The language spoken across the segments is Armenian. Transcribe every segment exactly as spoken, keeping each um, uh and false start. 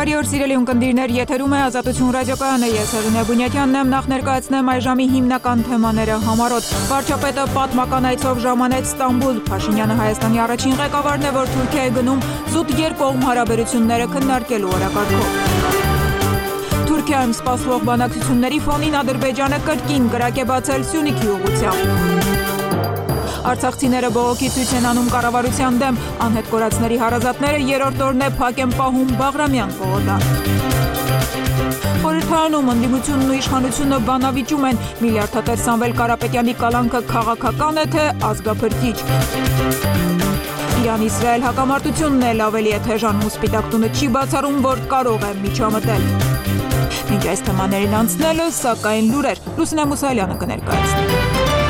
Բարի օր սիրելի ունկնդիրներ, եթերում է Ազատություն ռադիոկայանը, ես Արինե Բունյակյանն եմ, նախ ներկայացնեմ այժմի հիմնական թեմաները համառոտ։ Վարչապետը պատմական այցով ժամանեց Ստամբուլ, Փաշինյանը Հայաստանի առաջին ղեկավարն է, որ Թուրքիա է գնում զուտ երկկողմ հարաբերությունները քննարկելու օրակարգով։ Թուրքիայում սպասվող բանակցությունների ֆոնին Ադրբեջանը կրկին կրակ է բացել Սյունիքի ուղղությամբ։ Արցախցիները բողոքի ցույց են անում կառավարության դեմ, անհետ կորածների հարազատները երրորդ օրն է փակ են պահում Բաղրամյան պողոտան։ Խորհրդարանում ընդդիմությունն ու իշխանությունը բանավիճում են, միլիարդատեր Սամվել Կարապետյանի կալանքը քաղաքական է, թե ազգափրկիչ։ Իրան-Իսրայել հակամարտությունն էլ ավելի է թեժանում, Սպիտակ տունը չի բացառում, որ կարող է միջամտել։ Մինչ այս թեմաներին անցնելը, սակայն լուրեր, Լուսինե Մուսայելյանը կներկայացնի։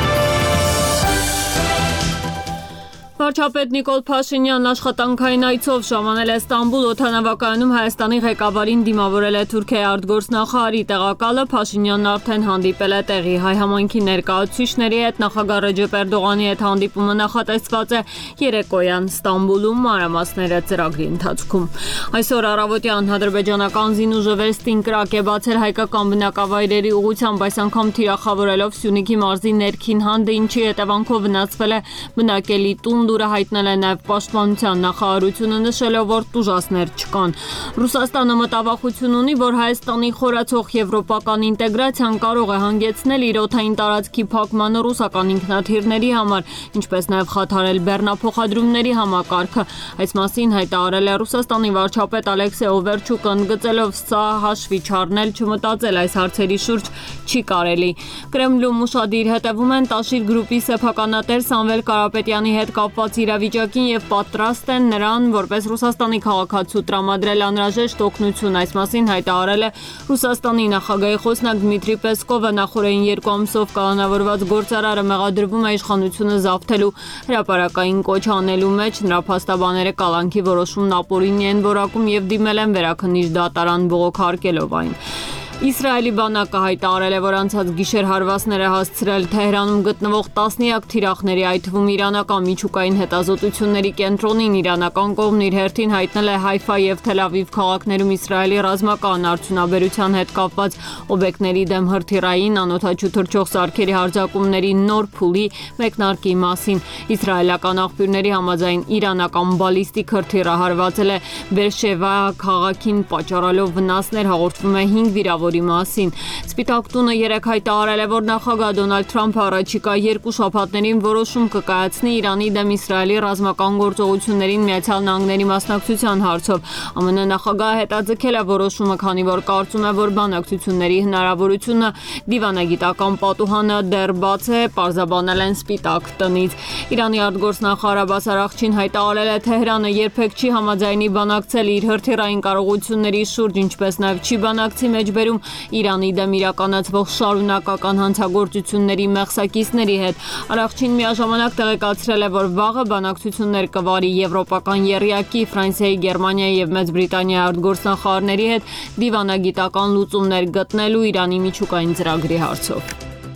Վարչապետ Նիկոլ Փաշինյանն աշխատանքային այցով ժամանել է Ստամբուլ, օդանավակայանում Հայաստանի ղեկավարին դիմավորել է Թուրքիայի արտգործնախարարի տեղակալը, Փաշինյանն արդեն հանդիպել է տեղի հայ համայնքի ներկայացուցիչների հետ, նախագահ Ռեջեփ Էրդողանի հետ հանդիպումը նախատեսված է երեկոյան Ստամբուլում, մանրամասները ծրագրի ընթացքում։ Այսօր առավոտյան ադրբեջանական զինուժը Վեստին կրակ է բացել հայկական բնակավայրերի ուղղությամբ, այս անգամ թիրախավորելով Սյունիքի մարզի ներքին հանդը, ինչի հետևանքով վնասվել է բնակելի տուն, լուրը հայտնել է նաև Պաշտպանության նախարարությունը, նշելով, որ տուժածներ չկան։ Ռուսաստանը մտավախություն ունի, որ Հայաստանի խորացող եվրոպական ինտեգրացիան կարող է հանգեցնել իր օդային տարածքի փակմանը ռուսական ինքնաթիռների համար, ինչպես նաև խաթարել բեռնափոխադրումների համակարգը։ Այս մասին հայտարարել է Ռուսաստանի վարչապետ Ալեքսեյ Օվերչուկը, ընդգծելով, սա հաշվի չառնել, չմտածել այս հարցերի շուրջ չի կարելի։ Կրեմլում ուշադիր հետևում են Տաշիր գրուպի սեփականատեր Սամվել Կարապետյանի հետ կապված իրավիճակին եւ պատրաստ են նրան որպես Ռուսաստանի քաղաքացու տրամադրել անհրաժեշտ օգնություն։ Այս մասին հայտարարել է Ռուսաստանի նախագահի խոսնակ Դմիտրի Պեսկովը, նախորդին երկու ամսով կալանավորված գործարարը մեղադրվում է իշխանությունը զավթելու հրապարակային կոչ անելու մեջ, նրա փաստաբանները կալանքի որոշումն ապօրինի են որակում եւ դիմել են վերաքննիչ դատարան բողոքարկելով այն։ Իսրայելի բանակը հայտարարել է, որ անցած գիշեր հարվածներ է հասցրել Թեհրանում գտնվող տասնյակ թիրախների, այդ թվում իրանական միջուկային հետազոտությունների կենտրոնին։ Իրանական կողմն իր հերթին հայտնել է Հայֆա եւ Թել Ավիվ քաղաքներում Իսրայելի ռազմական արդյունաբերության հետ կապված օբյեկտների դեմ հրթիռային, անօդաչու թռչող սարքերի հարձակումների նոր փուլի մեկնարկի մասին։ Իսրայելական աղբյուրների համաձայն իրանական բալիստիկ հրթիռը հարվածել է Բերշևա քաղաքին, պատճառելով վնասներ, հաղորդվում է հինգ վիրավոր մասին։ Սպիտակ տունը երեկ հայտարարել է, որ նախագահ Դոնալդ Թրամփը առաջիկա երկու շաբաթներին որոշում կկայացնի Իրանի դեմ Իսրայելի ռազմական գործողություններին Միացյալ Նահանգների մասնակցության հարցով։ ԱՄՆ նախագահը հետաձգել է որոշումը, քանի որ կարծում է, որ բանակցությունների հնարավորությունը դիվանագիտական պատուհանը դեռ բաց է, պարզաբանել են Սպիտակ տնից։ Իրանի արտգործնախարար Աբբաս Արաղչին հայտարարել է, Թեհրանը երբեք չի համաձայնի բանակցել իր հրթիռային կարողությունների շուրջ, ինչպես նաև չի բանակցի մեջբերում Իրանի դեմ իրականացվող շարունակական հանցագործությունների մեղսակիցների հետ։ Արաղչին միաժամանակ տեղեկացրել է, որ վաղը բանակցություններ կվարի եվրոպական եռյակի, Ֆրանսիայի, Գերմանիայի եւ Մեծ Բրիտանիայի արտգործնախարարների հետ դիվանագիտական լուծումներ գտնելու Իրանի միջուկային ծրագրի հարցով։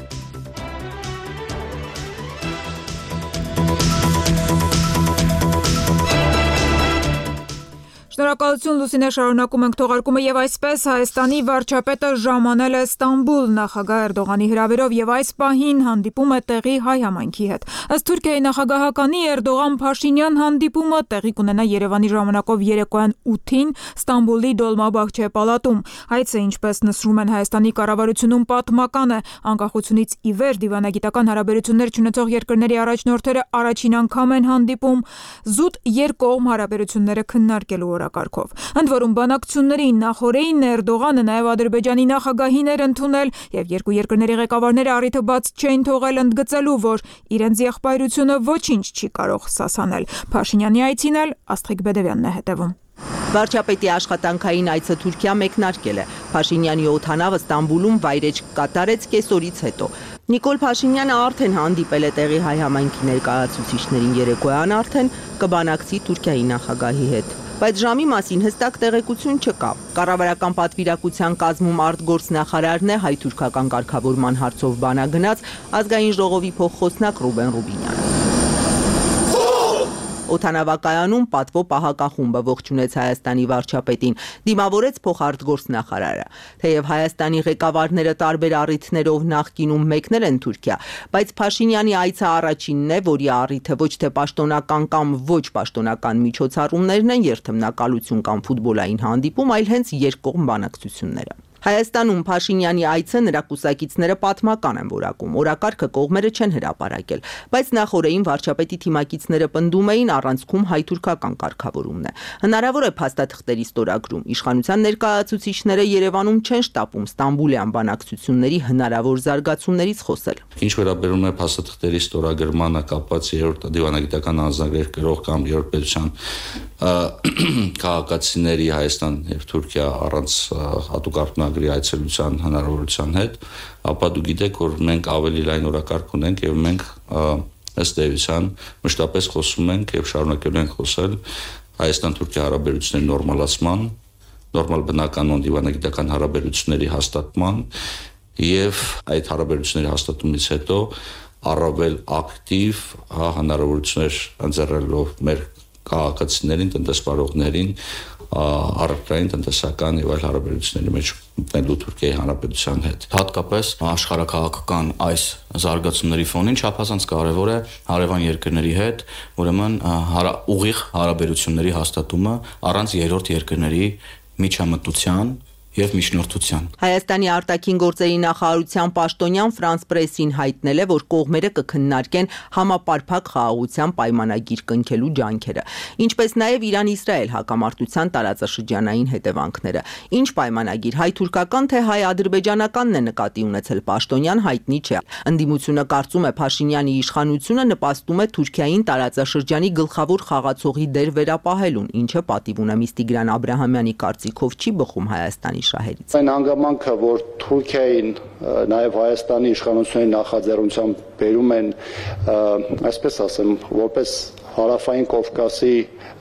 Շնորհակալություն Լուսինե, շարունակում ենք թողարկումը եւ այսպես Հայաստանի վարչապետը ժամանել է Ստամբուլ, նախագահ Էրդողանի հրավերով եւ այս պահին հանդիպում է տեղի հայ համայնքի հետ։ Ըստ Թուրքիայի նախագահականի Էրդողան-Փաշինյան հանդիպումը տեղի կունենա Երևանի ժամանակով երեկոյան ութին Ստամբուլի Դոլմաբաղչե պալատում։ Հայցը, ինչպես նշում են Հայաստանի կառավարությունում, պատմական է, անկախությունից ի վեր դիվանագիտական հարաբերություններ չունեցող երկրների առաջնորդները առաջին անգամ են հանդիպում զուտ երկկողմ հարաբերությունները քննարկելու օրակարգով։ Ընդ որում բանակցությունների նախօրեին Էրդողանը նաև Ադրբեջանի նախագահին էր ընդունել եւ երկու երկրների ղեկավարները առիթը բաց չէին թողել, ընդգծելու, որ իրենց եղբայրությունը ոչինչ չի կարող սասանել։ Փաշինյանի այցին էլ Աստղիկ Բեդևյանն է հետևում։ Վարչապետի աշխատանքային այցը Թուրքիա մեկնարկել է։ Փաշինյանի օդանավը Ստամբուլում վայրեջք կատարեց կեսօրից հետո։ Նիկոլ Փաշինյանը արդեն հանդիպել է տեղի հայ համայնքի ներկայացուցիչներին, երեկոյան արդեն կբանակցի Թուրքիայի նախագահի հետ։ Բայց ժամի մասին հստակ տեղեկություն չկա։ Կառավարական պատվիրակության կազմում արտգործնախարարն է հայ-թուրքական կարգավորման հարցով բանագնաց ազգային ժողովի փոխխոսնակ Ռուբեն Ռուբինյանը։ Օդանավակայանում պատվո պահակախումբը ողջունեց Հայաստանի վարչապետին, դիմավորեց փոխարտգործնախարարը։ Թեև Հայաստանի ղեկավարները տարբեր առիթներով նախկինում մեկնել են Թուրքիա, բայց Փաշինյանի այցը առաջինն է, որի առիթը ոչ թե պաշտոնական կամ ոչ պաշտոնական միջոցառումներն են, երթմնակալություն կամ ֆուտբոլային հանդիպում, այլ հենց երկկողմ բանակցությունները։ Հայաստանում Փաշինյանի այցը նրա կուսակիցները պատմական են որակում, օրակարգը կողմերը չեն հրապարակել, բայց նախօրեին վարչապետի թիմակիցները պնդում էին առանցքում հայ-թուրքական կարգավորումն է։ Հնարավոր է փաստաթղթերի ստորագրում, իշխանության ներկայացուցիչները Երևանում չեն շտապում ստամբուլյան բանակցությունների հնարավոր զարգացումներից խոսել։ Ինչ վերաբերում է փաստաթղթերի ստորագրմանը կապված երրորդ դիվանագիտական անձնագրեր կրող կամ երրորդ պետության քաղաքացիների Հայաստան եւ Թուրքիա առանց հատուկ արտոնագրի այցելության հնարավորության հետ, ապա դու գիտեք, որ մենք ավելի լայն օրակարգ ունենք եւ մենք ըստ էության մշտապես խոսում ենք եւ շարունակելու ենք խոսել Հայաստան-Թուրքիա հարաբերությունների նորմալացման, նորմալ բնականon դիվանագիտական հարաբերությունների հաստատման եւ այդ հարաբերությունների հաստատումից հետո առավել ակտիվ հնարավորություններ ընձեռելով մեր քաղաքացիներին, տնտեսվարողներին, առարկային տնտեսական եւ այլ հարաբերությունների մեջ մտնելու Թուրքիայի Հանրապետության հետ։ Հատկապես աշխարհակաղակական այս զարգացումների ֆոնին չափազանց կարևոր է հարևան երկրների հետ, ուրեմն ուղիղ հարաբերությունների հաստատումը առանց երրորդ երկրների միջամտության եւ միջնորդության։ Հայաստանի արտաքին գործերի նախարարության պաշտոնյան Ֆրանս Պրեսին հայտնել է, որ կողմերը կքննարկեն համապարփակ խաղաղության պայմանագիր կնքելու ջանքերը, ինչպես նաեւ Իրան-Իսրայել հակամարտության տարածաշրջանային հետևանքները։ Ինչ պայմանագիր, հայ-թուրքական թե հայ-ադրբեջանականն է նկատի ունեցել պաշտոնյան հայտնի չէ։ Ընդդիմությունը կարծում է Փաշինյանի իշխանությունը նպաստում է Թուրքիային տարածաշրջանի գլխավոր խաղացողի դեր վերապահելուն, ինչը պատիվ ունի Տիգրան Աբրահամյանի կարծիքով չի բխում Հայաստանի շահերից։ Այն հանգամանքը, որ Թուրքիային նաև Հայաստանի իշխանությունների նախաձեռնությամբ բերում են, այսպես ասեմ, որպես հարավային Կովկասի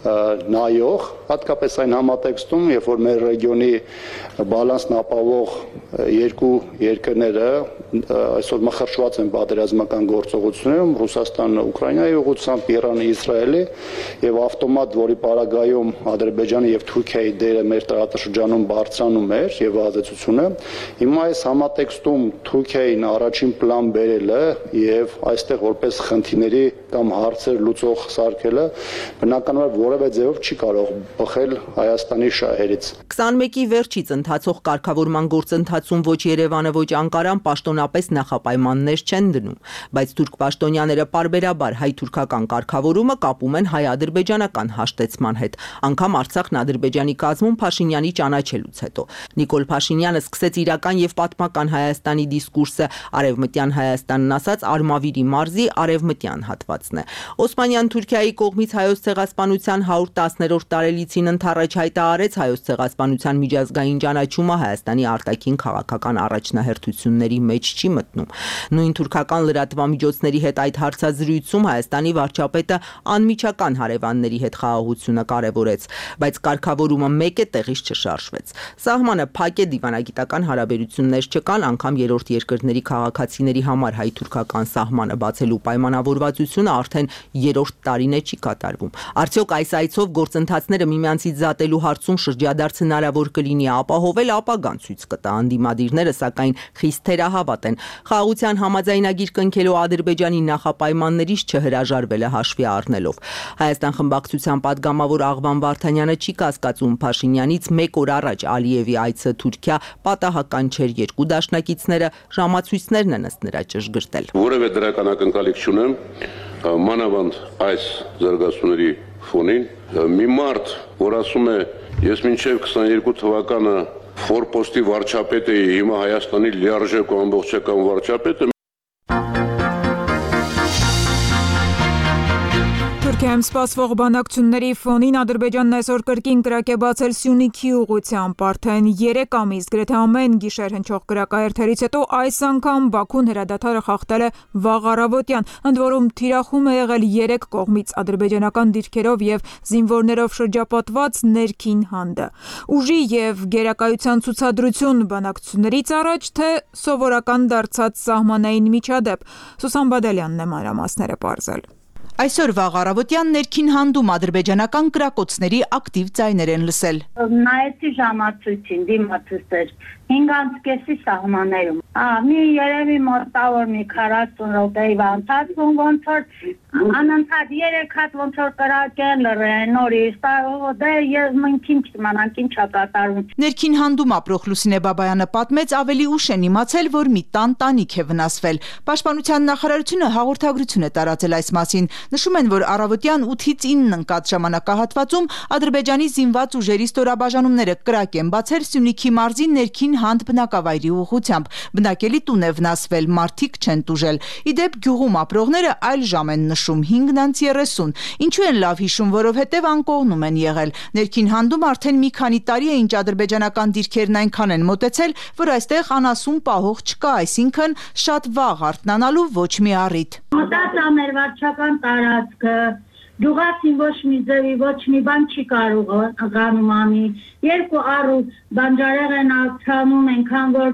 նայող, հատկապես այն համատեքստում, երբ որ մեր ռեգիոնի բալանսն ապահովող երկու երկրները այսօր մխրճված են պատերազմական գործողություններում, Ռուսաստանը Ուկրաինայի ուղղությամբ, Իրանը Իսրայելի եւ ավտոմատ, որի պարագայում Ադրբեջանի եւ Թուրքիայի դերը մեր տարածաշրջանում բարձրանում էր եւ ազդեցությունը, հիմա այս համատեքստում Թուրքիային առաջին պլան բերելը եւ այստեղ որպես խնդիրների կամ հարցեր լուծող սարքելը բնականաբար որևէ ձևով չի կարող բխել Հայաստանի շահերից։ քսանմեկի վերջից ընթացող կարգավորման գործընթացում ոչ Երևանը, ոչ Անկարան պաշտոնապես նախապայմաններ չեն դնում, բայց թուրք պաշտոնյաները պարբերաբար հայ-թուրքական կարգավորումը կապում են հայ-ադրբեջանական հաշտեցման հետ, անգամ Արցախն Ադրբեջանի կազմում Փաշինյանի ճանաչելուց հետո։ Նիկոլ Փաշինյանը սկսեց իրական եւ պատմական Հայաստանի դիսկուրսը, արևմտյան Հայաստանն ասած Արմավիրի մարզի արևմտյան հատվածն է։ Օսմանյան Թուրքիայի կողմից հայոց ցեղասպանության հարյուր տասներորդ տարելիցին ընթառաջ հայտարարեց հայոց ցեղասպանության միջազգային ճանաչումը Հայաստանի արտաքին քաղաքական առաջնահերթությունների մեջ չի մտնում։ Նույն թուրքական լրատվամիջոցների հետ այդ հարցազրույցում Հայաստանի վարչապետը անմիջական հարևանների հետ խաղաղությունը կարևորեց, բայց կարգավորումը մեկ է տեղից չշարժվեց։ Սահմանը փակ է, դիվանագիտական հարաբերություններ չկան, անգամ երրորդ երկրների քաղաքացիների համար հայ-թուրքական սահմանը բացելու պայմանավորվածությունը արդեն երրորդ տարին է չի կատարվում։ Արդյոք այս այցով գործընթացները միմյանցից զատելու հարցում շրջադարձ հնարավոր կլինի ապահովել, ապագան ցույց կտա։ Անդիմադիրները սակայն խիստ թերահավատ են։ Խաղաղության համաձայնագիր կնքելու Ադրբեջանի նախապայմաններից չհրաժարվելը հաշվի առնելով։ Հայաստան խմբակցության падգամավոր Աղվան Վարդանյանը չի կասկածում Փաշինյանից մեկ օր առաջ Ալիևի այցը Թուրքիա պատահական չէր, երկու դաշնակիցները ժամացույցներն են ըստ նրա ճշգրտել։ Որևէ դրական ակնկալիք չունեմ, մանավանդ այս զարգացումների ֆոնին։ Մի մարդ, որ ասում է, ես մինչև քսաներկու թվականը ֆորպոստի վարչապետ էի, հիմա Հայաստանի լիարժեք ու ամբողջական վարչապետը։ Թուրքիայում սպասվող բանակցությունների ֆոնին Ադրբեջանն այսօր կրկին կրակ է բացել Սյունիքի ուղղությամբ, արդեն երեք ամիս գրեթե ամեն գիշեր հնչող կրակահերթերից հետո այս անգամ Բաքուն հրադադարը խախտել է վաղ առավոտյան, ընդ որում թիրախում է եղել երեք կողմից ադրբեջանական դիրքերով եւ զինվորներով շրջապատված ներքին հանդը։ Ուժի եւ գերակայության ցուցադրություն բանակցություններից առաջ, թե սովորական դարձած սահմանային միջադեպ, Սուսան Բադալյանն է մանրամասները պարզել։ Այսօր վաղ առավոտյան ներքին հանդում ադրբեջանական կրակոցների ակտիվ ձայներ են լսել։ Նայեցի ժամացույցին, դիմացույց էր հինգ կեսի սահմաններում։ Մի երևի մոտավոր մի քառասուն րոպեի ընթացքում ոնց որ անընդհատ երեք հատ ոնց որ կրակեն լռեն նորից, դե ես մենք ինչ իմանանք ինչ է կատարվում։ Ներքին հանդում ապրող Լուսինե Բաբայանը պատմեց, ավելի ուշ են իմացել, որ մի տան տանիք է վնասվել։ Պաշտպանության նախարարությունը հաղորդագրություն է տարածել այս մասին։ Նշում են, որ առավոտյան ութից ինը ընկած ժամանակահատվածում Ադրբեջանի զինված ուժերի ստորաբաժանումները կրակ են բացել Սյունիքի մարզի ներքին հանդ բնակավայրի ուղղությամբ։ Բնակելի տուն է վնասվել, մարդիկ չեն տուժել։ Ի դեպ գյուղում ապրողները այլ ժամ են նշում հինգ երեսուն։ Ինչու են լավ հիշում, որովհետև անկողնում են եղել։ Ներքին հանդում արդեն մի քանի տարի է, ինչ ադրբեջանական դիրքերն այնքան են մոտեցել, որ այստեղ անասուն պահող չկա, այսինքն շատ վաղ արթնանալու ոչ մի առիթ։ Մտածա մեր վարչական տարածքը, գյուղացին ոչ մի ձևի, ոչ մի բան չի կարող գանում անի, երկու առու բանջարեղեն աղցանում ենքան, որ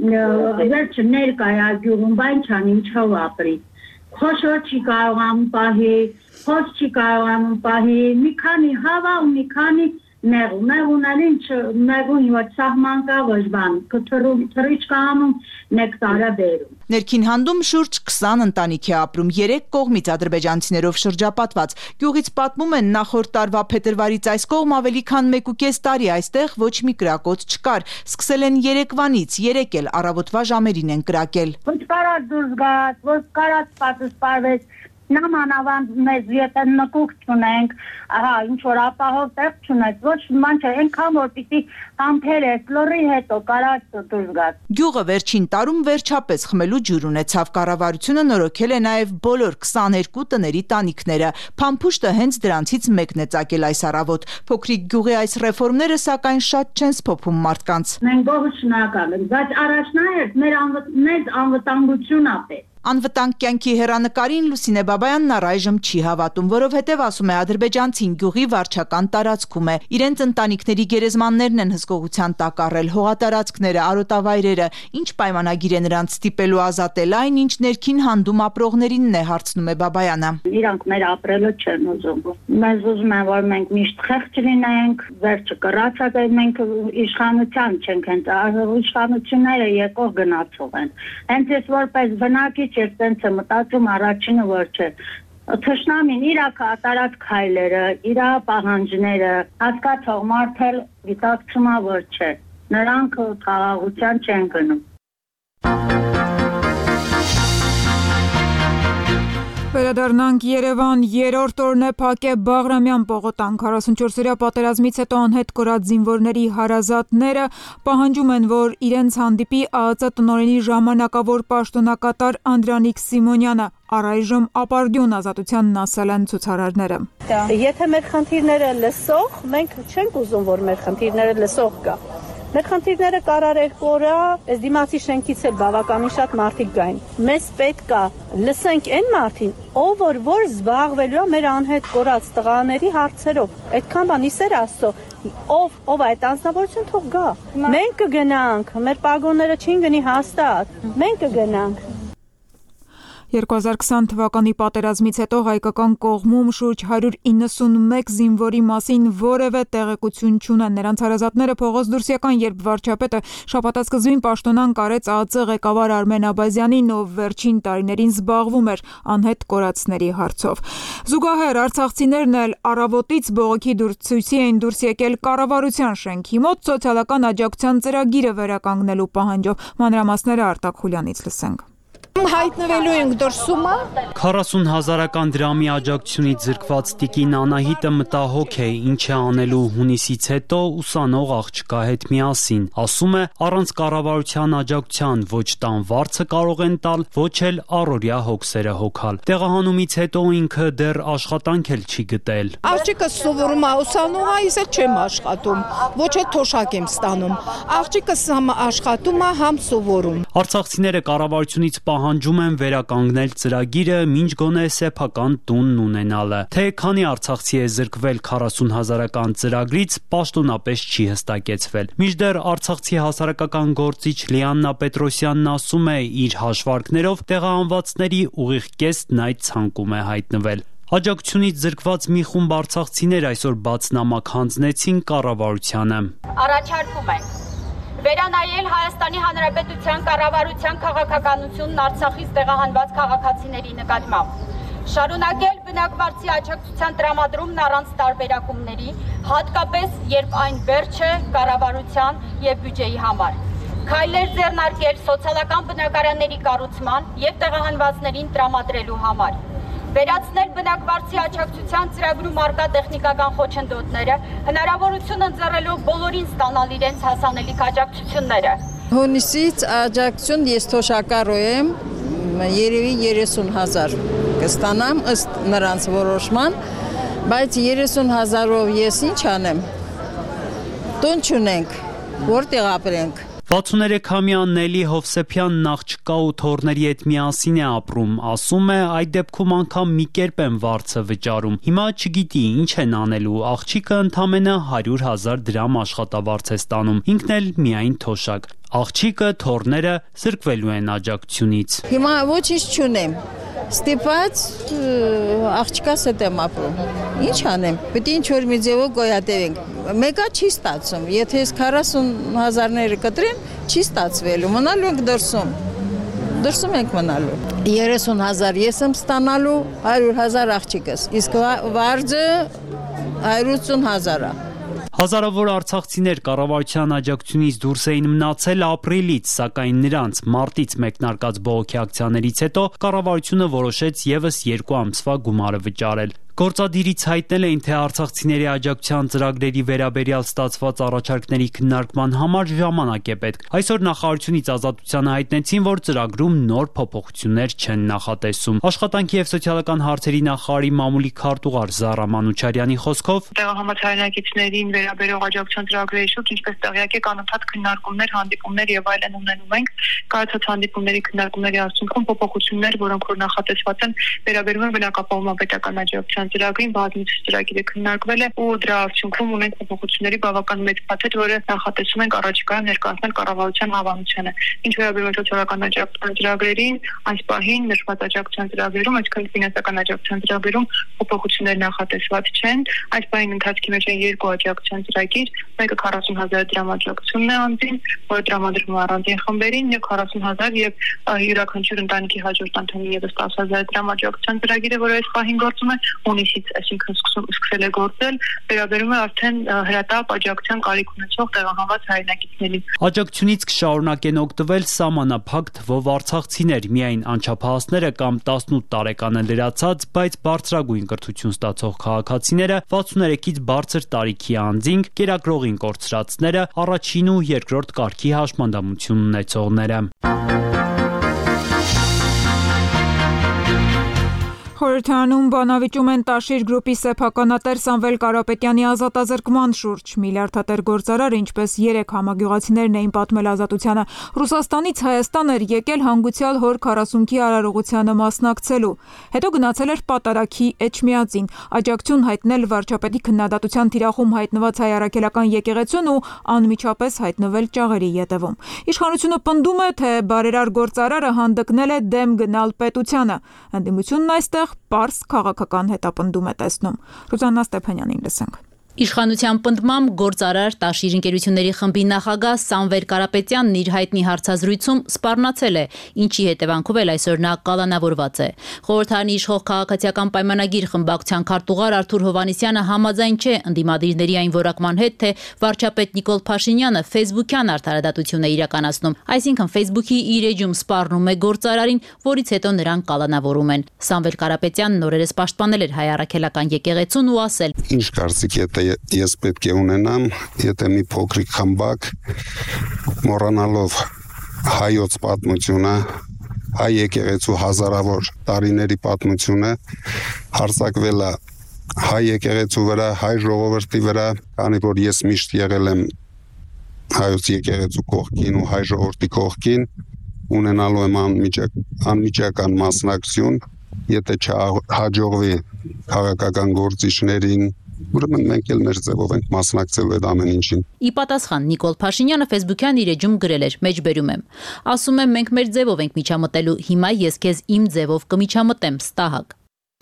վերջը ներկա է գյուղում, բայն չան ինչով ապրի, խոշոր չի կարող անում պահի, խոս չի կարող անում պահի, մի քանի հավա ու մի քանի նեղու, նեղուն էլ ինչ, նեղուն ոչ սահման կա ոչ բան, թռիչ կանում նեկտարը բերում։ Ներքին հանդում շուրջ քսան ընտանիք է ապրում, երեք կողմից ադրբեջանցիներով շրջապատված։ Գյուղից պատմում են նախորդ տարվա փետրվարից այս կողմ ավելի քան մեկ ու կես տարի այստեղ ոչ մի կրակոց չկար։ Սկսել են երեկվանից, երեք էլ առավոտվա ժամերին են կրակել։ Ոչ կարած դուրս գաց, ոչ կարած պատը սպարվեց, Նամանավանդ մեզ եթե նկուկ չունենք, ահա ինչ որ ապահով տեղ չունենք, ոչ ման չէ, այնքան որ պիտի համբերես, լռի հետո կարած դուրս գաց։ Գյուղը վերջին տարում վերջապես խմելու ջուր ունեցավ, կառավարությունը նորոգել է նաև բոլոր քսաներկու տների տանիքները։ Փամփուշտը հենց դրանցից մեկն է ծագել այս առավոտ։ Փոքրիկ գյուղի այս ռեֆորմները սակայն շատ չեն սփոփում մարդկանց։ Մենք բողոք շնորհակալ ենք, բայց առաջնահերթ մեր անվտանգությունն է պետք։ Անվտանգ կյանքի հեռանկարին Լուսինե Բաբայանն առայժմ չի հավատում, որովհետև ասում է ադրբեջանցին գյուղի վարչական տարածքում է։ Իրենց ընտանիքների գերեզմաններն են հսկողության տակ առել, հողատարածքները, արոտավայրերը, ինչ պայմանագիր է նրանց ստիպելու ազատել այն, ինչ ներքին հանդում ապրողներինն է, հարցնում է Բաբայանը։ Իրանք մեր ապրելը չեն ուզում։ Մեզ ուզում են, որ մենք միշտ խեղճ լինենք, վերջը կռացած է, մենք իշխանության չենք, հենց իշխանությունները եկող գնացող են։ Հենց ես որպես բնակիչ ես տենց եմ մտածում առաջինը որ չէ, թշնամին իրա կատարած քայլերը, իրա պահանջները, հասկացող մարդ էլ գիտակցում է որ չէ, նրանք խաղաղության չեն գնում։ Վերադառնանք Երևան, երրորդ օրն է փակ է Բաղրամյան պողոտան, քառասունչորսօրյա պատերազմից հետո անհետ կորած զինվորների հարազատները պահանջում են, որ իրենց հանդիպի ԱԱԾ տնօրենի ժամանակավոր պաշտոնակատար Անդրանիկ Սիմոնյանը, առայժմ ապարդյուն ազատությանն ասել են ցուցարարները։ Եթե մեր խնդիրները լսող, մենք չենք ուզում, որ մեր խնդիրները լսող գա։ Մեր խնդիրները կարար երկու օր, այս դիմացի շենքից էլ բավականին շատ մարդիկ գային։ Մեզ պետք է լսենք այն մարդին, ով որ որ զբաղվելու է մեր անհետ կորած տղաների հարցերով։ Այդքան բան իսեր Աստծո, ով ով այդ անձնավորություն թող գա։ Մենք կգնանք, մեր պագոնները չին գնի հաստատ։ Մենք կգնանք։ երկու հազար քսան թվականի պատերազմից հետո հայկական կողմում շուրջ հարյուր իննսունմեկ զինվորի մասին որևէ տեղեկություն չունեն։ Նրանց հարազատները փողոց դուրս եկան, երբ վարչապետը շաբաթասկզբին պաշտոնան կարեց ԱԱԾ ղեկավար Արմեն Աբազյանին, ով վերջին տարիներին զբաղվում էր անհետ կորածների հարցով։ Զուգահեռ արցախցիներն էլ առավոտից բողոքի ցույցի էին դուրս եկել կառավարության շենքի մոտ սոցիալական աջակցության ծրագիրը վերականգնելու պահանջով։ Մանրամասները Արտակ Խուլյանից լսենք։ Հայտնվելու ենք դրսումը։ քառասուն հազարական դրամի աջակցությունից զրկված տիկին Անահիտը մտահոգ է, ինչ է անելու հունիսից հետո ուսանող աղջկա հետ միասին։ Ասում է, առանց կառավարության աջակցության ոչ տան վարձը կարող են տալ, ոչ էլ առօրյա հոգսերը հոգալ։ Տեղահանումից հետո ինքը դեռ աշխատանք էլ չի գտել։ Աղջիկս սովորում է ուսանող է, ես էլ չեմ աշխատում, ոչ էլ թոշակ եմ ստանում։ Աղջիկս համ աշխատում է, համ սովորում։ Արցախցիները կառավարությունից պահանջում են վերականգնել ծրագիրը, մինչ գոնե սեփական տունն ունենալը։ Թե քանի արցախցի է զրկվել քառասուն հազարական ծրագրից, պաշտոնապես չի հստակեցվել։ Մինչդեռ արցախցի հասարակական գործիչ Լիաննա Պետրոսյանն ասում է, իր հաշվարկներով տեղահանվածների ուղիղ կեսն այդ ցանկում է հայտնվել։ Աջակցությունից զրկված մի խումբ արցախցիներ այսօր բացնամակ հանձնեցին կառավարությանը։ Առաջարկում ենք վերանայել Հայաստանի Հանրապետության կառավարության քաղաքականությունն Արցախից տեղահանված քաղաքացիների նկատմամբ, շարունակել բնակվարձի աջակցության տրամադրումն առանց տարբերակումների, հատկապես երբ այն վերջ է կառավարության եւ բյուջեի համար, քայլեր ձեռնարկել սոցիալական բնակարանների կառուցման եւ տեղահանվածներին տրամադրելու համար, վերացնել բնակվարձի աջակցության ծրագրում առկա տեխնիկական խոչընդոտները, հնարավորություն ընձեռելով բոլորին ստանալ իրենց հասանելիք աջակցությունները։ Հունիսից աջակցություն ես թոշակառու եմ, երևի երեսուն հազար կստանամ ըստ նրանց որոշման, բայց երեսուն հազարով ես ինչ անեմ, տուն չունենք, որտեղ ապրենք։ վաթսուներեքամյա Նելի Հովսեփյանն աղջկա ու թոռների հետ միասին է ապրում, ասում է այդ դեպքում անգամ մի կերպ եմ վարձը վճարում, հիմա չգիտի ինչ են անելու, աղջիկը ընդամենը հարյուր հազար դրամ աշխատավարձ է ստանում, ինքն էլ միայն թոշակ, աղջիկը թոռները զրկվելու են աջակցությունից։ Հիմա ոչինչ չունեմ, ստիպած աղջկաս հետ եմ ապրում, ինչ անեմ, պետք է ինչ-որ մի ձևով գոյատևենք, մեկա չի ստացում, եթե ես քառասուն հազարները կտրեմ, չի ստացվելու, մնալու ենք դրսում, դրսում ենք մնալու, երեսուն հազար ես եմ ստանալու, հարյուր հազար աղջիկս, իսկ վարձը հարյուրութ հազար է։ Հազարավոր արցախցիներ կառավարության աջակցությունից դուրս էին մնացել ապրիլից, սակայն նրանց մարտից մեկնարկած բողոքի ակցիաներից հետո կառավարությունը որոշեց ևս երկու ամսվա գումարը վճարել։ Գործադիրից հայտնել էին, թե արցախցիների աջակցության ծրագրերի վերաբերյալ ստացված առաջարկների քննարկման համար ժամանակ է պետք։ Այսօր նախարարությունից Ազատությանը հայտնեցին, որ ծրագրում նոր փոփոխություններ չեն նախատեսում։ Աշխատանքի եւ սոցիալական հարցերի նախարարի մամուլի քարտուղար Զառա Մանուչարյանի խոսքով տեղահանված հայրենակիցներին վերաբերող աջակցության ծրագրերի շուրջ, ինչպես տեղյակ եք, անընդհատ քննարկումներ, հանդիպումներ եւ այլն ունենում ենք։ Կայացած հանդիպումների քննարկումների արդյունքում փոփոխություններ, որոնք որ նախատեսված են, վերաբերում են բնակապահովման պետական աջակցության ծրագրին, բազմիցս ծրագիրը քննարկվել է ու դրա արդյունքում ունենք փոփոխությունների բավական մեծ փաթեթ, որը նախատեսում ենք առաջիկայում ներկայացնել կառավարության հավանությանը։ Ինչ վերաբերում է սոցիալական աջակցության ծրագրերին, այս պահին նշված աջակցության ծրագրերում, այսինքն ֆինանսական աջակցության ծրագրերում փոփոխություններ նախատեսված չեն։ Այս պահին ընթացքի մեջ են երկու աջակցության ծրագիր, մեկը քառասուն հազար դրամ աջակցությունն է անձին, որը տրամադրվում է առանձին խմբերին, եւ քառասուն հազար եւ յուրաքանչյուր ընտանիքի հաջորդ անդամին եւս տասը հազար դրամ աջակցության ծրագիրը, որը այս պահին գործում է հունիսից, այսինքն սկսել է գործել, վերաբերում է արդեն հրատապ աջակցության կարիք ունեցող տեղահանված հայրենակիցներին։ Աջակցությունից կշարունակեն օգտվել սահմանափակ թվով արցախցիներ, միայն անչափահասները կամ տասնութ տարեկանը լրացած, բայց բարձրագույն կրթություն ստացող քաղաքացիները, վաթսուներեքից բարձր տարիքի անձինք, կերակրողին կորցրածները, առաջին ու երկրորդ կարգի հաշմանդամություն ունեցողները։ Խորհրդարանում բանավիճում են Տաշիր գրուպի սեփականատեր Սամվել Կարապետյանի ազատազրկման շուրջ։ Միլիարդատեր գործարարը, ինչպես երեք համագյուղացիներն էին պատմել Ազատությանը, Ռուսաստանից Հայաստան էր եկել հանգուցյալ հոր քառասունքի արարողությանը մասնակցելու։ Հետո գնացել էր պատարագի Էջմիածին, աջակցություն հայտնել վարչապետի քննադատության թիրախում հայտնված հայ առաքելական եկեղեցուն ու անմիջապես հայտնվել ճաղերի ետևում։ Իշխանությունը պնդում է, թե բարերար գործարարը հանդգնել է դեմ գնալ պետությանը։ Ընդդիմությունն այստեղ պարզ քաղաքական հետապնդում է տեսնում։ Ռուզաննա Ստեփանյանին լսենք։ Իշխանության պնդմամբ գործարար Տաշիր ընկերությունների խմբի նախագահ Սամվել Կարապետյանն իր հայտնի հարցազրույցում սպառնացել է, ինչի հետևանքով էլ այսօր նա կալանավորված է։ Խորհրդարանի իշխող քաղաքացիական պայմանագիր խմբակցության քարտուղար Արթուր Հովհաննիսյանը համաձայն չէ ընդդիմադիրների այն որակման հետ, թե վարչապետ Նիկոլ Փաշինյանը ֆեյսբուքյան արդարադատություն է իրականացնում, այսինքն ֆեյսբուքի իր էջում սպառնում է գործարարին, որից հետո նրան կալանավորում են։ Սամվել Կարապետյանն օրերս պաշտպանել էր հայ առաքելական եկեղեցուն ու ասել. Ինչ կարծիք եք ես պետք է ունենամ, եթե մի փոքրիկ խմբակ մոռանալով հայոց պատմությունը, հայ եկեղեցու հազարավոր տարիների պատմությունը հարձակվել է հայ եկեղեցու վրա, հայ ժողովրդի վրա, քանի որ ես միշտ եղել եմ հայոց եկեղեցու կողքին ու հայ ժողովրդի կողքին, ունենալու եմ անմիջական մասնակցություն, եթե չհաջողվի քաղաքական գործիչներին, ուրեմն մենք էլ մեր ձևով ենք մասնակցելու այդ ամեն ինչին։ Ի պատասխան Նիկոլ Փաշինյանը ֆեյսբուքյան իր էջում գրել էր. մեջբերում եմ։ Ասում եմ մենք մեր ձևով ենք միջամտելու, հիմա ես քեզ իմ ձևով կմիջամտեմ, ստահակ։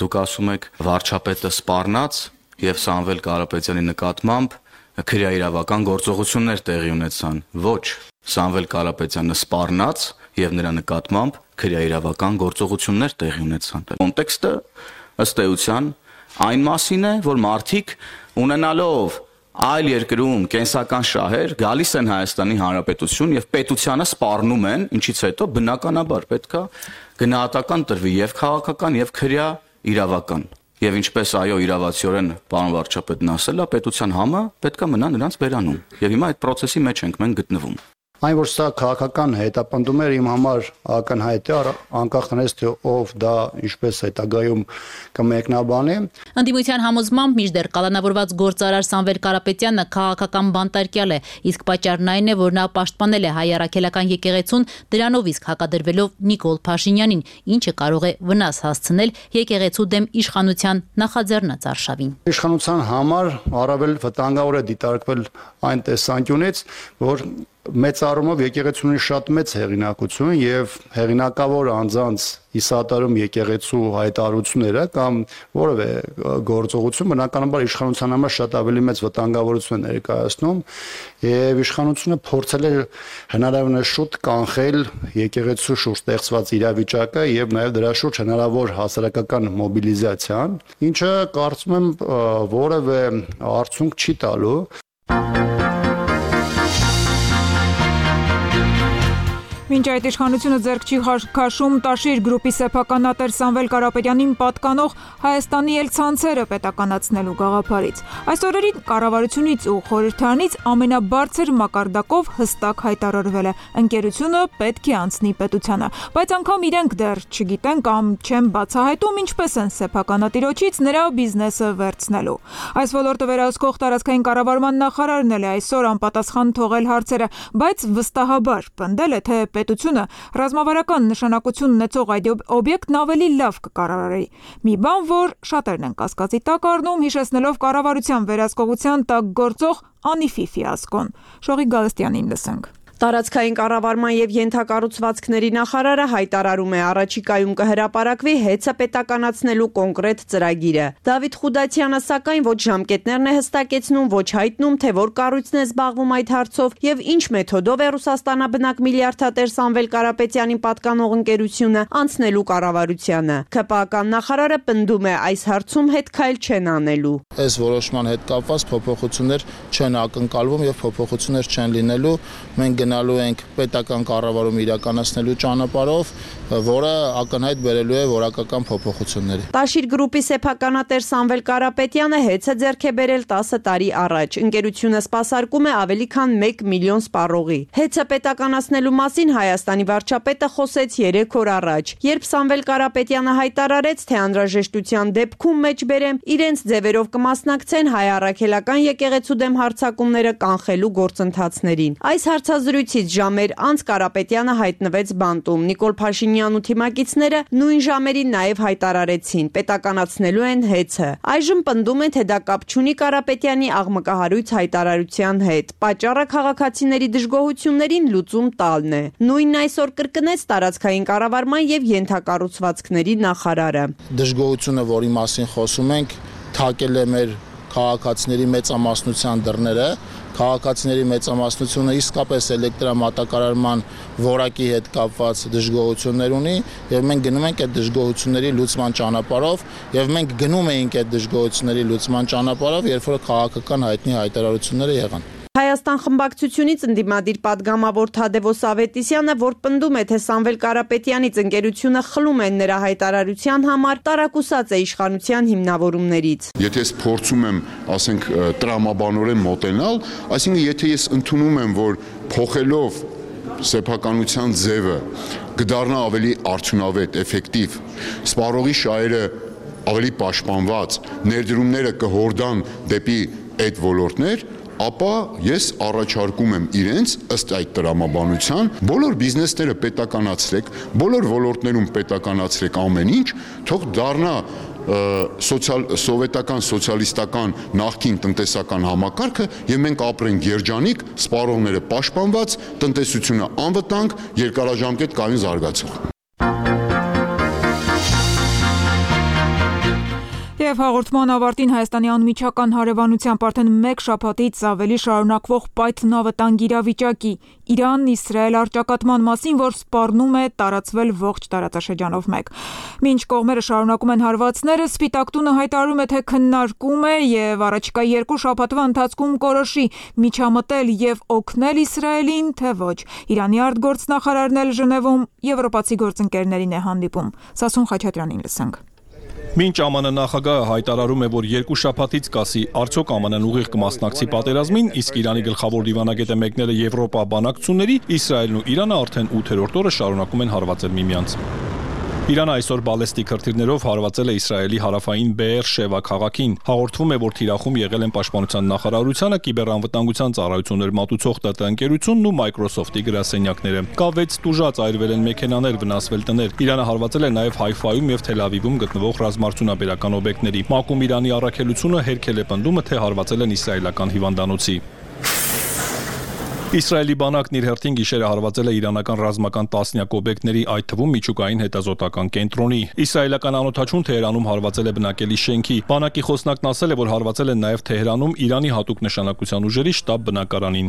Դուք ասում եք վարչապետը սպառնաց եւ Սամվել Կարապետյանի նկատմամբ քրեաիրավական գործողություններ տեղի ունեցան։ Ոչ, Սամվել Կարապետյանը սպառնաց եւ նրա նկատմամբ քրեաիրավական գործողություններ տեղի ունեցան։ Կոնտեքստը ըստ էության այն մասին է, որ մարդիկ ունենալով այլ երկրում կենսական շահեր գալիս են Հայաստանի Հանրապետություն եւ պետությանը սպառնում են, ինչից հետո բնականաբար պետքա գնահատական տրվի եւ քաղաքական եւ քրեա իրավական։ Եվ ինչպես այո իրավացիորեն պարոն վարչապետն ասել է, պետության համը պետքա մնա նրանց բերանում։ Եվ հիմա այդ process-ի մեջ ենք մենք գտնվում։ Այն որ սա քաղաքական հետապնդում էր իմ համար ակնհայտ է, անկախ նրանից թե ով դա ինչպես հետագայում կմեկնաբանի։ Ընդդիմության համոզմամբ մինչդեռ կալանավորված գործարար Սամվել Կարապետյանը քաղաքական բանտարկյալ է, իսկ պատճառն այն է, որ նա պաշտպանել է հայ առաքելական եկեղեցուն, դրանով իսկ հակադրվելով Նիկոլ Փաշինյանին, ինչը կարող է վնաս հասցնել եկեղեցու դեմ իշխանության նախաձեռնած արշավին։ Իշխանության համար առավել վտանգավոր է դիտարկվել այն տեսանկյունից, որ մեծ առումով եկեղեցուն ունի շատ մեծ հեղինակություն եւ հեղինակավոր անձանց իսատարում եկեղեցու հայտարարությունները կամ որևէ գործողություն բնականաբար իշխանության համար շատ ավելի մեծ վտանգավորություն է ներկայացնում եւ իշխանությունը փորձել է հնարավորինս շուտ կանխել եկեղեցու շուրջ ստեղծված իրավիճակը եւ նաեւ դրա շուրջ հնարավոր հասարակական մոբիլիզացիան, ինչը կարծում եմ որևէ արդյունք չի տալու։ Մինչ այդ իշխանությունը ձեռք չի քաշում Տաշիր գրուպի սեփականատեր Սամվել Կարապետյանին պատկանող Հայաստանի ել ցանցերը պետականացնելու գաղափարից։ Այս օրերին կառավարությունից ու խորհրդարանից ամենաբարձր մակարդակով հստակ հայտարարվել է՝ ընկերությունը պետք է անցնի պետությանը, բայց անգամ իրենք դեռ չգիտեն կամ չեն բացահայտում ինչպես են սեփականատիրոջից նրա բիզնեսը վերցնելու։ Այս ոլորտը վերահսկող տարածքային կառավարման նախարարն էլ է այսօր անպատասխան թողել հարցերը, բայց վստահաբար պնդել է, թե պետությունը ռազմավարական նշանակություն ունեցող այդ օբյեկտն ավելի լավ կկառավարի։ Մի բան, որ շատերն են կասկածի տակ առնում, հիշեցնելով կառավարության վերահսկողության տակ գործող Անիֆի ֆիասկոն։ Շողիկ Գալստյանին լսենք։ Տարածքային կառավարման եւ ենթակառուցվածքների նախարարը հայտարարում է առաջիկայում կհրապարակվի հեծը պետականացնելու կոնկրետ ծրագիրը։ Դավիթ Խուդացյանը սակայն ոչ ժամկետներն է հստակեցնում, ոչ հայտնում, թե որ կառույցն է զբաղվում այդ հարցով եւ ինչ մեթոդով է Ռուսաստանաբնակ միլիարդատեր Սամվել Կարապետյանին պատկանող ընկերությունը անցնելու կառավարությանը։ ՔՊԱ-ական նախարարը պնդում է այս հարցում հետքայլ չեն անելու։ Այս որոշման հետ կապված փոփոխություններ չեն ակնկալվում եւ փոփոխություններ չեն լինելու։ Մենք գնալու ենք պետական կառավարում իրականացնելու ճանապարհով, որը ակնհայտ բերելու է որակական փոփոխությունների։ Տաշիր գրուպի սեփականատեր Սամվել Կարապետյանը հեծը ձեռք է բերել տասը տարի առաջ։ Ընկերությունը սպասարկում է ավելի քան մեկ միլիոն սպառողի։ Հեծը պետականացնելու մասին Հայաստանի վարչապետը խոսեց երեք օր առաջ, երբ Սամվել Կարապետյանը հայտարարեց, թե անհրաժեշտության դեպքում մեջ բերեմ իրենց ձևերով կմասնակցեն հայ առաքելական եկեղեցու դեմ հարձակումները կանխելու գործընթացներին։ Այս հարցազրույցից ժամեր անց Կարապետյանը հայտնվեց բանտում։ Նիկոլ Փաշինյանն ու թիմակիցները նույն ժամերին նաև հայտարարեցին՝ պետականացնելու են հեծը։ Այժմ պնդում են, թե դա կապ չունի Կարապետյանի աղմկահարույց հայտարարության հետ։ Պատճառը քաղաքացիների դժգոհություններին լուծում տալն է։ Նույնն այսօր կրկնեց տարածքային կառավարման եւ ենթակառուցվածքների նախարարը։ Դժգոհությունը, որի մասին խոսում ենք, թակել է մեր քաղաքացիների մեծամասնության դռները։ Քաղաքացիների մեծամասնությունը իսկապես էլեկտրամատակարարման որակի հետ կապված դժգոհություններ ունի եւ մենք գնում ենք այդ դժգոհությունների լուծման ճանապարհով եւ մենք գնում էինք այդ դժգոհությունների լուծման ճանապարհով, երբ որ քաղաքական հայտնի հայտարարությունները եղան։ Հայաստան խմբակցությունից ընդդիմադիր պատգամավոր Թադևոս Ավետիսյանը, որ պնդում է, թե Սամվել Կարապետյանից ընկերությունը խլում են նրա հայտարարության համար, տարակուսած է իշխանության հիմնավորումներից։ Եթե ես փորձում եմ, ասենք, տրամաբանորեն մոտենալ, այսինքն եթե ես ընդունում եմ, որ փոխելով սեփականության ձևը կդառնա ավելի արդյունավետ, էֆեկտիվ, սպառողի շահերը ավելի պաշտպանված, ներդրումները կհորդան դեպի այդ ոլորտներ, ապա ես առաջարկում եմ իրենց ըստ այդ տրամաբանության բոլոր բիզնեսները պետականացրեք, բոլոր ոլորտներում պետականացրեք ամեն ինչ, թող դառնա սոցիալ սովետական սոցիալիստական նախկին տնտեսական համակարգը եւ մենք ապրենք երջանիկ, սպառողները պաշտպանված, տնտեսությունը անվտանգ, երկարաժամկետ կայուն զարգացող։ Եվ հաղորդման ավարտին Հայաստանի անմիջական հարևանությամբ արդեն մեկ շաբաթից ավելի շարունակվող պայթնավտանգ իրավիճակի Իրան-Իսրայել առճակատման մասին, որ սպառնում է տարածվել ողջ տարածաշրջանով մեկ։ Մինչ կողմերը շարունակում են հարվածները, Սպիտակ տունը հայտարարում է, թե քննարկում է եւ առաջիկա երկու շաբաթվա ընթացքում կորոշի միջամտել եւ օգնել Իսրայելին, թե ոչ։ Իրանի արտգործնախարարն էլ Ժնևում եվրոպացի գործընկերներին է հանդիպում։ Սասուն Խաչատրյանին լսենք։ Մինչ ԱՄՆ նախագահը հայտարարում է, որ երկու շաբաթից կասի արդյոք ԱՄՆ-ն ուղիղ կմասնակցի պատերազմին, իսկ Իրանի գլխավոր դիվանագետը մեկնել է Եվրոպա բանակցությունների, Իսրայելն ու Իրանը արդեն ութերորդ օրը շարունակում են հարվածել միմյանց։ Իրանը այսօր բալեստիկ հրթիռներով հարվածել է Իսրայելի հարավային Բեեր Շևա քաղաքին։ Հաղորդվում է, որ թիրախում եղել են Պաշտպանության նախարարությունը, կիբերանվտանգության ծառայություններ մատուցող ՏՏ ընկերությունն ու Microsoft-ի գրասենյակները։ Կավեց տուժած այրվել են մեքենաներ, վնասվել տներ։ Իրանը հարվածել է նաև Հայֆայում եւ Թել Ավիվում գտնվող ռազմարտունաբերական օբյեկտների։ ՄԱԿ-ում Իրանի առաքելությունը հերքել է պնդումը, թե հարվածել են իսրայելական հիվանդանոցի։ Իսրայելի բանակն իր հերթին գիշերը հարվածել է իրանական ռազմական տասնյակ օբյեկտների, այդ թվում միջուկային հետազոտական կենտրոնի։ Իսրայելական անօդաչուն Թեհրանում հարվածել է բնակելի շենքի։ Բանակի խոսնակն ասել է, որ հարվածել են նաև Թեհրանում Իրանի հատուկ նշանակության ուժերի շտաբ բնակարանին։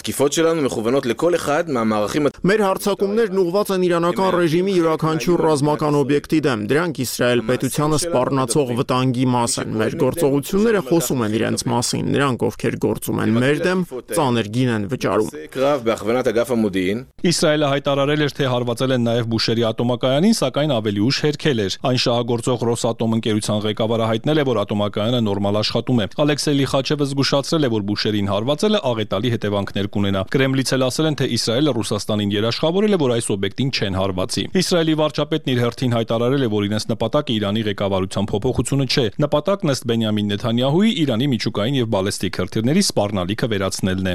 Մեր հարձակումներն ուղղված են իրանական ռեժիմի յուրաքանչյուր ռազմական օբյեկտի դեմ, դրանք Իսրայել պետությանը սպառնացող վտանգի մաս են։ Մեր գործողությունները խոսում են իրենց մասին, նրանք ովքեր գործում են մեր դեմ, ծանր գին են վճարում։ Իսրայելը հայտարարել էր, թե հարվածել են նաև Բուշերի ատոմակայանին, սակայն ավելի ուշ հերքել էր։ Այն շահագործող Ռոսատոմ ընկերության ղեկավարը հայտնել է, որ ատոմակայանը նորմալ աշխատում է։ Ալեքսեյ Լիխաչևը զգուշացրել է, որ Բուշերին հարվածելը աղետալի հետևանքներ կունենա։ Կրեմլից էլ ասել են, թե Իսրայելը Ռուսաստանին երաշխավորել է, որ այս օբյեկտին չեն հարվածի։ Իսրայելի վարչապետն իր հերթին հայտարարել է, որ իրենց նպատակը Իրանի ղեկավարության փոփոխությունը չէ։ Նպատակն ըստ Բենյամին Նեթանյահուի Իրանի միջուկային եւ բալեստիկ հրթիռների սպառնալիքը վերացնելն է։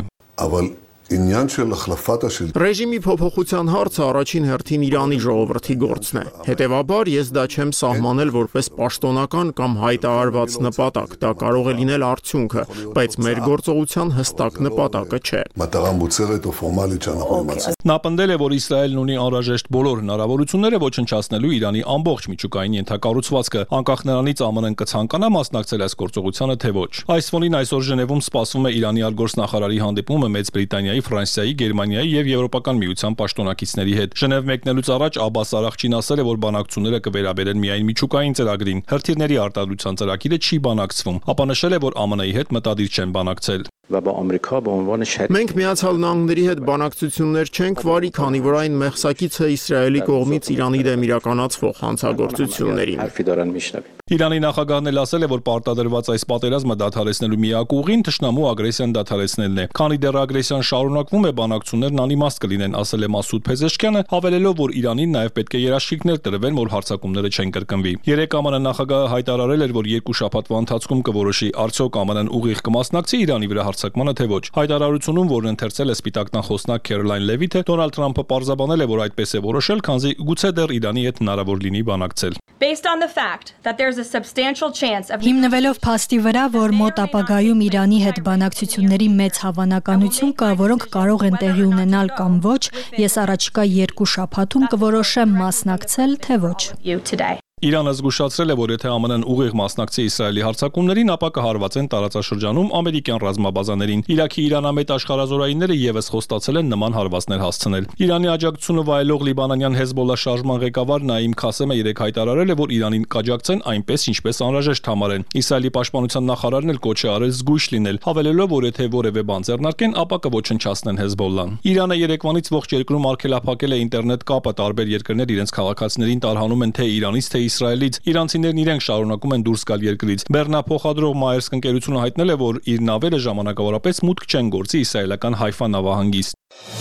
Ռեժիմի փոփոխության հարցը առաջին հերթին Իրանի ժողովրդի գործն է։ Հետևաբար ես դա չեմ սահմանել որպես պաշտոնական կամ հայտարարված նպատակ, դա կարող է լինել արդյունքը, բայց մեր գործողության հստակ նպատակը չէ։ Նա պնդել է, որ Իսրայելն ունի անհրաժեշտ բոլոր հնարավորությունները ոչնչացնելու Իրանի ամբողջ միջուկային ենթակառուցվածքը, անկախ նրանից ԱՄՆ-ն կցանկանա մասնակցել այս գործողությանը թե ոչ։ Այս ֆոնին այսօր Ժնևում սպասվում է Իրանի արտգործնախարարի հանդիպումը Մեծ Բրիտանիայի, Ֆրանսիայի, Գերմանիայի եւ Եվրոպական միության պաշտոնակիցների հետ։ Ժնև մեկնելուց առաջ Աբբաս Արաղչին ասել է, որ բանակցությունները կվերաբերեն միայն միջուկային ծրագրին։ Հրթիռների արտադրության ծրագիրը չի բանակցվում, ապա նշել է, որ ԱՄՆ-ի հետ մտադիր չեն բանակցել։ Մենք Միացյալ Նահանգների հետ բանակցություններ չենք վարի, քանի որ այն մեղսակից է Իսրայելի կողմից Իրանի դեմ իրականացվող հանցագործություններին։ Իրանի նախագահն էլ ասել է, որ պարտադրված այս պատերազմը դադարեցնելու միակ ուղին թշնամու ագրեսիան դադարեցնելն է։ Քանի դեռ ագրեսիան շարունակվում է, բանակցություններն անիմաստ կլինեն, ասել է Մասուդ Փեզեշքյանը, հավելելով, որ Իրանին նաև պետք է երաշխիքներ տրվեն, որ հարձակումները չեն կրկնվի։ Երեկ ԱՄՆ նախագահը հայտարարել էր, որ երկու շաբաթվա ընթացքում կորոշի արդյոք ԱՄՆ-ն ուղիղ կմասնակցի Իրանի վրա հարձակմանը թե ոչ։ Հայտարարությունում, որն ընթերցել է Սպիտակ տան խոսնակ Քերոլայն Լևիթը, Դոնալդ Թրամփը պարզաբանել է, որ այդպես է որոշել, քանզի գուցե դեռ Իրանի հետ հնարավոր լինի բանակցել։ Հիմնվելով փաստի վրա, որ մոտ ապագայում Իրանի հետ բանակցությունների մեծ հավանականություն կա, որոնք կարող են տեղի ունենալ կամ ոչ, ես առաջիկա երկու շաբաթում կորոշեմ մասնակցել թե ոչ։ Իրանը զգուշացրել է, որ եթե ԱՄՆ-ն ուղիղ մասնակցի Իսրայելի հարձակումներին, ապա կհարվածեն տարածաշրջանում ամերիկյան ռազմաբազաներին։ Իրաքի իրանամետ աշխարհազորայինները եւս խոստացել են նման հարվածներ հասցնել։ Իրանի աջակցությունը վայելող լիբանանյան Հեզբոլլա շարժման ղեկավար Նաիմ Քասեմը երեկ հայտարարել է, որ Իրանին կաջակցեն այնպես, ինչպես անհրաժեշտ համարեն։ Իսրայելի պաշտպանության նախարարն էլ կոչ է արել զգույշ լինել, հավելելով, որ եթե որևէ բան ձեռնարկեն, ապա կոչնչացնեն Հեզբոլլան։ Իրանը երեկվանից ողջ երկրում արգելափակել է ինտերնետ կապը, տարբեր երկրներ իրենց քաղաքացիներին տարհանում են թե Իրանից, թե Իսրայելից։ Իրանցիներն իրենք շարունակում են դուրս գալ երկրից։ Բեռնափոխադրող Մայերսկ ընկերությունը հայտնել է, որ իր նավերը ժամանակավորապես մուտք չեն գործի իսրայելական Հայֆա նավահանգիստ։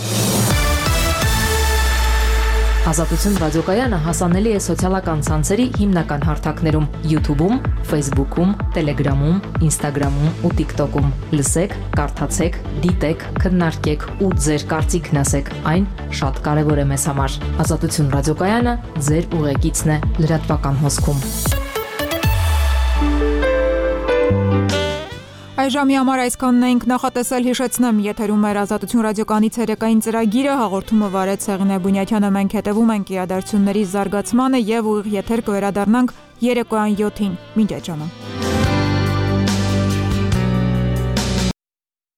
Ազատություն ռադիոկայանը հասանելի է սոցիալական ցանցերի հիմնական հարթակներում՝ YouTube-ում, Facebook-ում, Telegram-ում, Instagram-ում ու TikTok-ում։ Լսեք, կարդացեք, դիտեք, քննարկեք ու ձեր կարծիքն ասեք։ Այն շատ կարևոր է մեզ համար։ Ազատություն ռադիոկայանը ձեր ուղեկիցն է լրատվական հոսքում։ Այժմի համար այսքանն էինք նախատեսել, հիշեցնեմ, եթերում էր Ազատություն ռադիոկայանի ցերեկային ծրագիրը, հաղորդումը վարեց Հեղինե Բունյաթյանը, մենք հետևում ենք իրադարձությունների զարգացմանը եւ ուղիղ եթեր կվերադառնանք երեկոյան յոթին։ Մինչ այդ ժամանակ